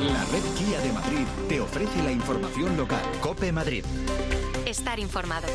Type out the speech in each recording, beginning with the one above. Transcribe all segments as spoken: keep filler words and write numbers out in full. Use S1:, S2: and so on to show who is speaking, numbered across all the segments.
S1: La red Kia de Madrid te ofrece la información local. COPE Madrid.
S2: Estar informado.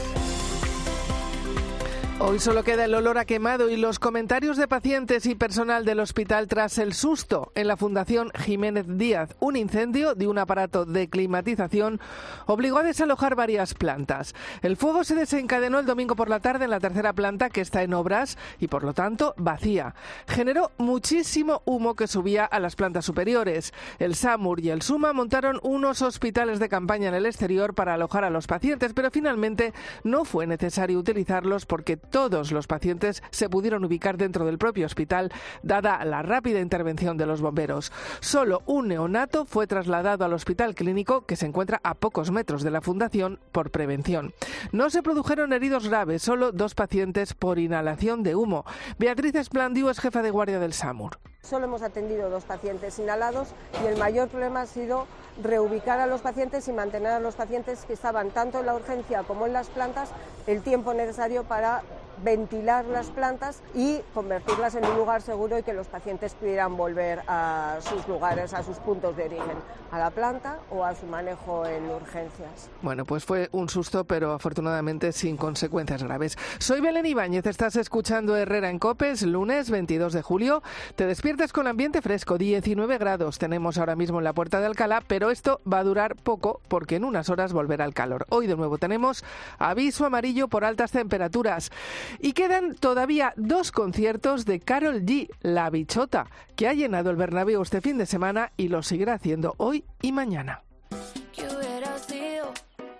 S3: Hoy solo queda el olor a quemado y los comentarios de pacientes y personal del hospital tras el susto en la Fundación Jiménez Díaz. Un incendio de un aparato de climatización obligó a desalojar varias plantas. El fuego se desencadenó el domingo por la tarde en la tercera planta, que está en obras y por lo tanto vacía. Generó muchísimo humo que subía a las plantas superiores. El SAMUR y el SUMA montaron unos hospitales de campaña en el exterior para alojar a los pacientes, pero finalmente no fue necesario utilizarlos porque todos los pacientes se pudieron ubicar dentro del propio hospital, dada la rápida intervención de los bomberos. Solo un neonato fue trasladado al hospital clínico, que se encuentra a pocos metros de la fundación, por prevención. No se produjeron heridos graves, solo dos pacientes por inhalación de humo. Beatriz Esplandiu es jefa de guardia del SAMUR.
S4: Solo hemos atendido dos pacientes inhalados y el mayor problema ha sido reubicar a los pacientes y mantener a los pacientes que estaban tanto en la urgencia como en las plantas el tiempo necesario para ventilar las plantas y convertirlas en un lugar seguro y que los pacientes pudieran volver a sus lugares, a sus puntos de origen, a la planta o a su manejo en urgencias.
S3: Bueno, pues fue un susto, pero afortunadamente sin consecuencias graves. Soy Belén Ibáñez, estás escuchando Herrera en COPE, es lunes veintidós de julio. Te despiertas con ambiente fresco, diecinueve grados tenemos ahora mismo en la Puerta de Alcalá, pero esto va a durar poco porque en unas horas volverá el calor. Hoy de nuevo tenemos aviso amarillo por altas temperaturas. Y quedan todavía dos conciertos de Karol G, La Bichota, que ha llenado el Bernabéu este fin de semana y lo seguirá haciendo hoy y mañana.
S5: ¿Qué hubiera sido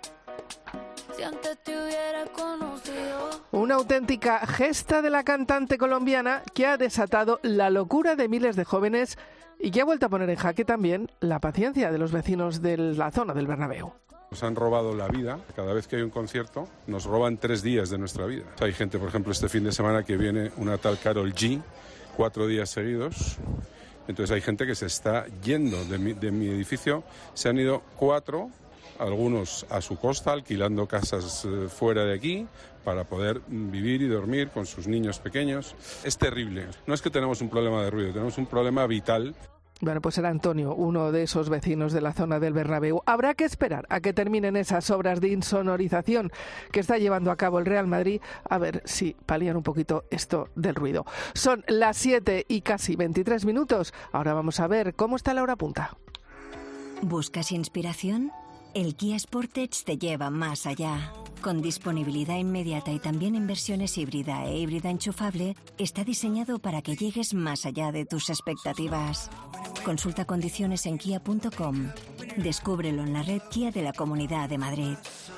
S5: si antes te hubiera conocido?
S3: Una auténtica gesta de la cantante colombiana que ha desatado la locura de miles de jóvenes y que ha vuelto a poner en jaque también la paciencia de los vecinos de la zona del Bernabéu.
S6: Nos han robado la vida. Cada vez que hay un concierto nos roban tres días de nuestra vida. Hay gente, por ejemplo, este fin de semana que viene una tal Karol G, cuatro días seguidos. Entonces hay gente que se está yendo de mi, de mi edificio. Se han ido cuatro, algunos a su costa, alquilando casas eh, fuera de aquí para poder vivir y dormir con sus niños pequeños. Es terrible. No es que tenemos un problema de ruido, tenemos un problema vital.
S3: Bueno, pues era Antonio, uno de esos vecinos de la zona del Bernabéu. Habrá que esperar a que terminen esas obras de insonorización que está llevando a cabo el Real Madrid, a ver si palían un poquito esto del ruido. Son las siete y casi veintitrés minutos. Ahora vamos a ver cómo está la hora punta.
S7: ¿Buscas inspiración? El Kia Sportage te lleva más allá. Con disponibilidad inmediata y también en versiones híbrida e híbrida enchufable, está diseñado para que llegues más allá de tus expectativas. Consulta condiciones en kia punto com. Descúbrelo en la red Kia de la Comunidad de Madrid.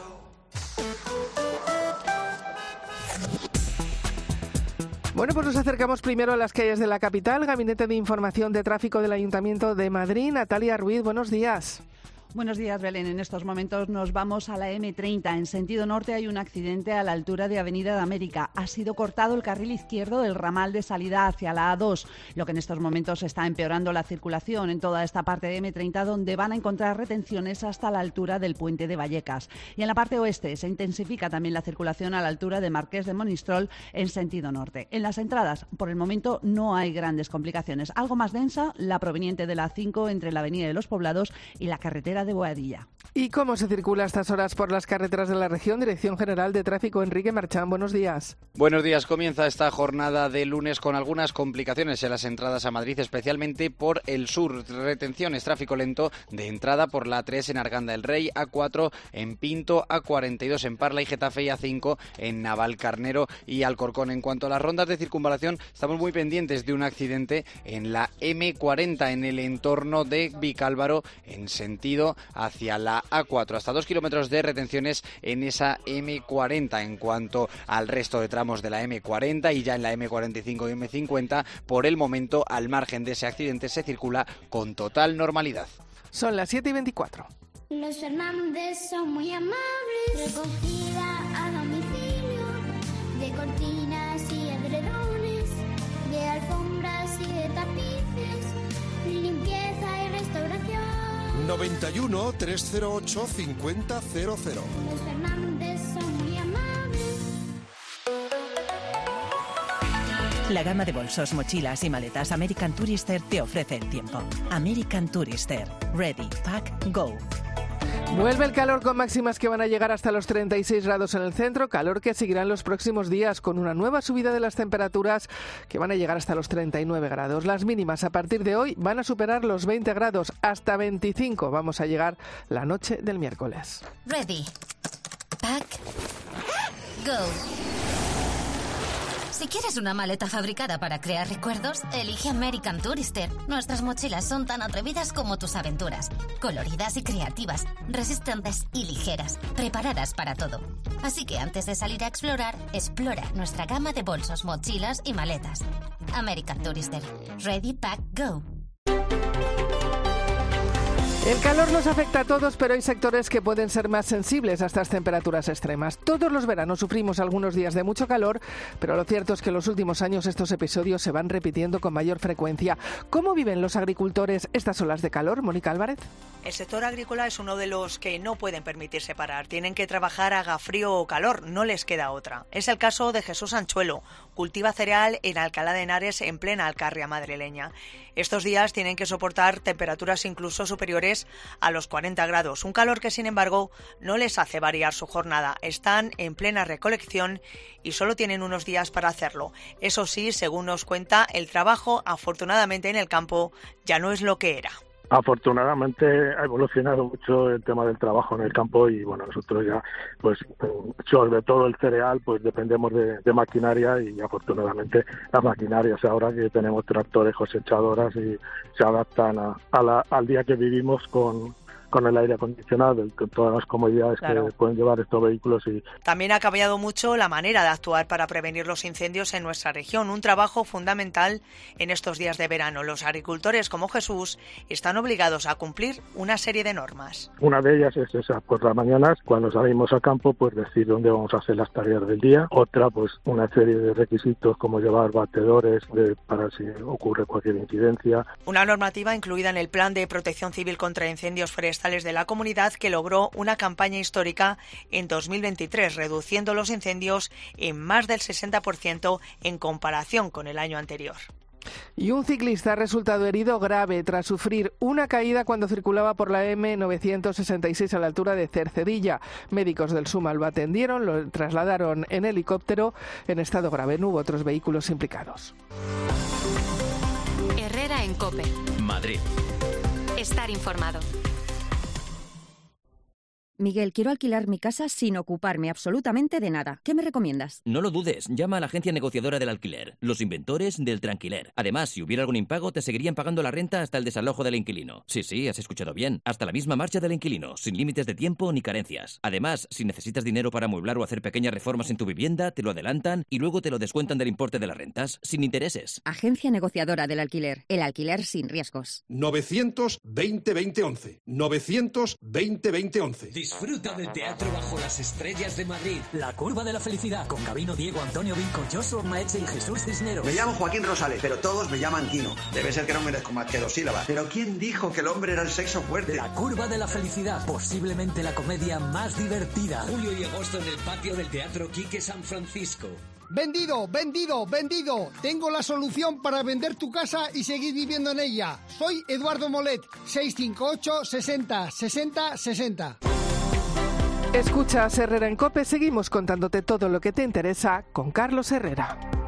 S3: Bueno, pues nos acercamos primero a las calles de la capital. Gabinete de Información de Tráfico del Ayuntamiento de Madrid. Natalia Ruiz, buenos días.
S8: Buenos días, Belén. En estos momentos nos vamos a la eme treinta. En sentido norte hay un accidente a la altura de Avenida de América. Ha sido cortado el carril izquierdo del ramal de salida hacia la A dos, lo que en estos momentos está empeorando la circulación en toda esta parte de eme treinta, donde van a encontrar retenciones hasta la altura del puente de Vallecas. Y en la parte oeste se intensifica también la circulación a la altura de Marqués de Monistrol en sentido norte. En las entradas, por el momento, no hay grandes complicaciones. Algo más densa, la proveniente de la A cinco entre la Avenida de los Poblados y la carretera de Boadilla.
S3: ¿Y cómo se circula a estas horas por las carreteras de la región? Dirección General de Tráfico, Enrique Marchán, buenos días.
S9: Buenos días. Comienza esta jornada de lunes con algunas complicaciones en las entradas a Madrid, especialmente por el sur. Retenciones, tráfico lento de entrada por la A tres en Arganda del Rey, A cuatro en Pinto, A cuarenta y dos en Parla y Getafe y A cinco en Navalcarnero y Alcorcón. En cuanto a las rondas de circunvalación, estamos muy pendientes de un accidente en la eme cuarenta en el entorno de Vicálvaro en sentido hacia la A cuatro, hasta dos kilómetros de retenciones en esa eme cuarenta. En cuanto al resto de tramos de la eme cuarenta y ya en la eme cuarenta y cinco y eme cincuenta, por el momento, al margen de ese accidente, se circula con total normalidad.
S3: Son las siete y veinticuatro.
S10: Los Fernández son muy amables. Recogida a domicilio de cortinas y edredones, de alfombras y de tapices, limpieza y restauración.
S11: noventa y uno, trescientos ocho, cincuenta cero cero.
S10: Los Fernández son muy amables.
S12: La gama de bolsos, mochilas y maletas American Tourister te ofrece el tiempo. American Tourister. Ready, Pack, Go.
S3: Vuelve el calor con máximas que van a llegar hasta los treinta y seis grados en el centro, calor que seguirá en los próximos días con una nueva subida de las temperaturas que van a llegar hasta los treinta y nueve grados. Las mínimas a partir de hoy van a superar los veinte grados, hasta veinticinco vamos a llegar la noche del miércoles.
S2: Ready, pack, go. Si quieres una maleta fabricada para crear recuerdos, elige American Tourister. Nuestras mochilas son tan atrevidas como tus aventuras. Coloridas y creativas, resistentes y ligeras, preparadas para todo. Así que antes de salir a explorar, explora nuestra gama de bolsos, mochilas y maletas. American Tourister. Ready, pack, go.
S3: El calor nos afecta a todos, pero hay sectores que pueden ser más sensibles a estas temperaturas extremas. Todos los veranos sufrimos algunos días de mucho calor, pero lo cierto es que en los últimos años estos episodios se van repitiendo con mayor frecuencia. ¿Cómo viven los agricultores estas olas de calor, Mónica Álvarez?
S13: El sector agrícola es uno de los que no pueden permitirse parar. Tienen que trabajar haga frío o calor, no les queda otra. Es el caso de Jesús Anchuelo. Cultiva cereal en Alcalá de Henares, en plena Alcarria madrileña. Estos días tienen que soportar temperaturas incluso superiores a los cuarenta grados. Un calor que, sin embargo, no les hace variar su jornada. Están en plena recolección y solo tienen unos días para hacerlo. Eso sí, según nos cuenta, el trabajo, afortunadamente en el campo, ya no es lo que era.
S14: Afortunadamente ha evolucionado mucho el tema del trabajo en el campo y bueno, nosotros ya pues sobre todo el cereal pues dependemos de, de maquinaria y afortunadamente las maquinarias ahora que tenemos tractores, cosechadoras y se adaptan a, a la, al día que vivimos con con el aire acondicionado y con todas las comodidades claro. que pueden llevar estos vehículos. Y
S13: también ha cambiado mucho la manera de actuar para prevenir los incendios en nuestra región, un trabajo fundamental en estos días de verano. Los agricultores como Jesús están obligados a cumplir una serie de normas.
S14: Una de ellas es esa, por las mañanas cuando salimos a campo pues decir dónde vamos a hacer las tareas del día. Otra pues una serie de requisitos como llevar batedores de, para si ocurre cualquier incidencia.
S13: Una normativa incluida en el Plan de Protección Civil contra Incendios Forestales de la comunidad que logró una campaña histórica en dos mil veintitrés, reduciendo los incendios en más del sesenta por ciento en comparación con el año anterior.
S3: Y un ciclista ha resultado herido grave tras sufrir una caída cuando circulaba por la eme novecientos sesenta y seis a la altura de Cercedilla. Médicos del SUMA lo atendieron, lo trasladaron en helicóptero en estado grave. No hubo otros vehículos implicados.
S2: Herrera en COPE.
S1: Madrid.
S2: Estar informado.
S15: Miguel, quiero alquilar mi casa sin ocuparme absolutamente de nada. ¿Qué me recomiendas?
S16: No lo dudes, llama a la agencia negociadora del alquiler, los inventores del Tranquiler. Además, si hubiera algún impago, te seguirían pagando la renta hasta el desalojo del inquilino. Sí, sí, has escuchado bien. Hasta la misma marcha del inquilino, sin límites de tiempo ni carencias. Además, si necesitas dinero para amueblar o hacer pequeñas reformas en tu vivienda, te lo adelantan y luego te lo descuentan del importe de las rentas, sin intereses.
S15: Agencia negociadora del alquiler. El alquiler sin riesgos.
S11: novecientos veinte veinte once. novecientos veinte veinte once.
S17: Disfruta del teatro bajo las estrellas de Madrid. La curva de la felicidad con Gabino, Diego, Antonio Vinco, Joshua Maeche y Jesús Cisneros.
S18: Me llamo Joaquín Rosales, pero todos me llaman Quino. Debe ser que no merezco más que dos sílabas. Pero ¿quién dijo que el hombre era el sexo fuerte?
S17: La curva de la felicidad, posiblemente la comedia más divertida. Julio y agosto en el patio del Teatro Quique San Francisco.
S19: Vendido, vendido, vendido. Tengo la solución para vender tu casa y seguir viviendo en ella. Soy Eduardo Molet, seis cinco ocho, sesenta, sesenta, sesenta.
S3: Escuchas Herrera en COPE, seguimos contándote todo lo que te interesa con Carlos Herrera.